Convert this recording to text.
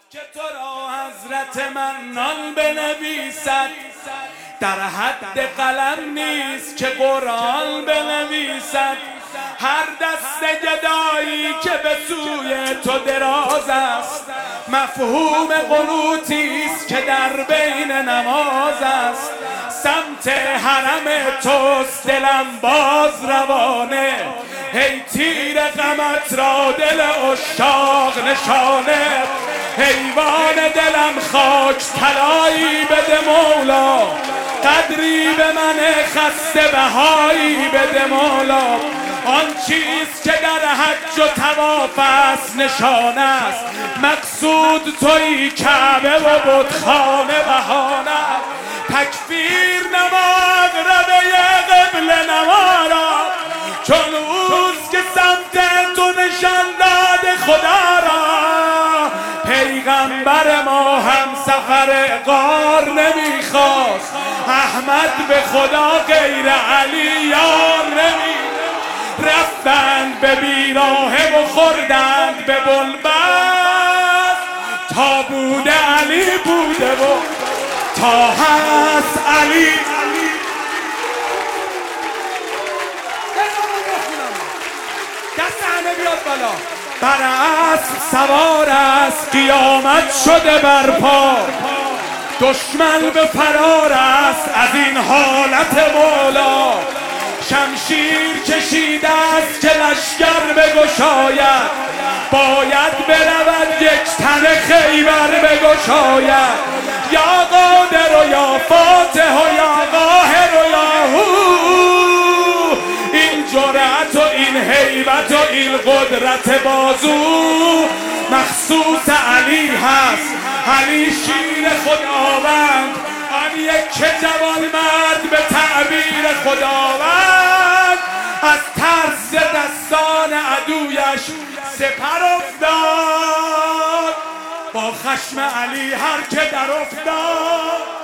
که تو را حضرت منان بنویسد، در حد قلم نیست که قرآن بنویسد. هر دست گدایی که به سوی تو دراز است، مفهوم قنوتی است که در بین نماز است. سمت حرم توست دلم باز روانه، هی تیر غمت را دل عشاق نشانه. حیوان دلم خاک طلایی بده مولا، قدری به من خسته بهایی بده مولا. آن چیز که در حج و طواف است نشان است، مقصود تویی کعبه و بتخانه بهانه. تکفیر نماد ربه قبله نوارا، چون اوست که سمت تو نشان داده خدا را. پیغمبر ما هم سفر غار نمیخواست، احمد به خدا غیر علی یار نمی. رفتند به بیراهه و خوردند به بلبست، تا بوده علی بوده و تا هست علی. دست همه بیاد بالا. بر اسب سوار است، قیامت شده برپا. دشمن به فرار است از این حالت مولا. شمشیر کشیده است که لشکر بگشاید، باید برود یک تن خیبر بگشاید. یا قادر و یا فاتح و یا قاهر و یا هو، این جرأت و این هیبت و این قدرت بازو مخصوص علی هست. علی شیر خداوند، آن یک جوان مرد به تعبیر خداوند. از ترس دستان عدویش سپر افتاد، با خشم علی هر که در افتاد.